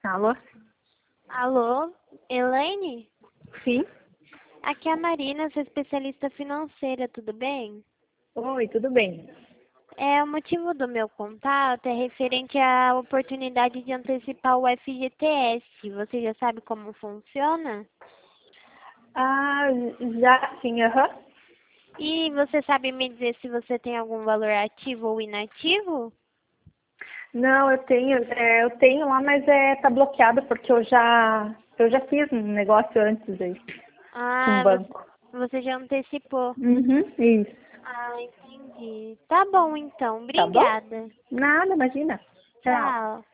Alô? Alô, Elaine? Sim? Aqui é a Marina, sou especialista financeira, tudo bem? Oi, tudo bem? O motivo do meu contato é referente à oportunidade de antecipar o FGTS. Você já sabe como funciona? Ah, já sim, aham. E você sabe me dizer se você tem algum valor ativo ou inativo? Não, eu tenho lá, mas tá bloqueado porque eu já fiz um negócio antes aí, com o Ah, banco. você já antecipou. Uhum, isso. Ah, entendi. Tá bom então, Tá bom? obrigada. Nada, imagina. Tchau. Tchau.